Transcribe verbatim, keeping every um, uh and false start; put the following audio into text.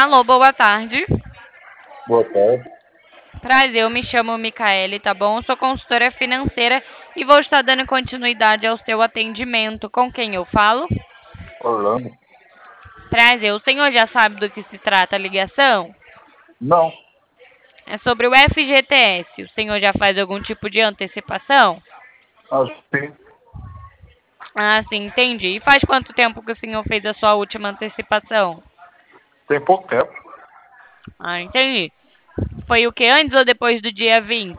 Alô, boa tarde. Boa tarde. Prazer, eu me chamo Micaele, tá bom? Eu sou consultora financeira e vou estar dando continuidade ao seu atendimento. Com quem eu falo? Orlando. Prazer, o senhor já sabe do que se trata a ligação? Não. É sobre o F G T S. O senhor já faz algum tipo de antecipação? Assim, Ah, sim, entendi. E faz quanto tempo que o senhor fez a sua última antecipação? tem pouco tempo. Ah, entendi. Foi o que? Antes ou depois do dia vinte?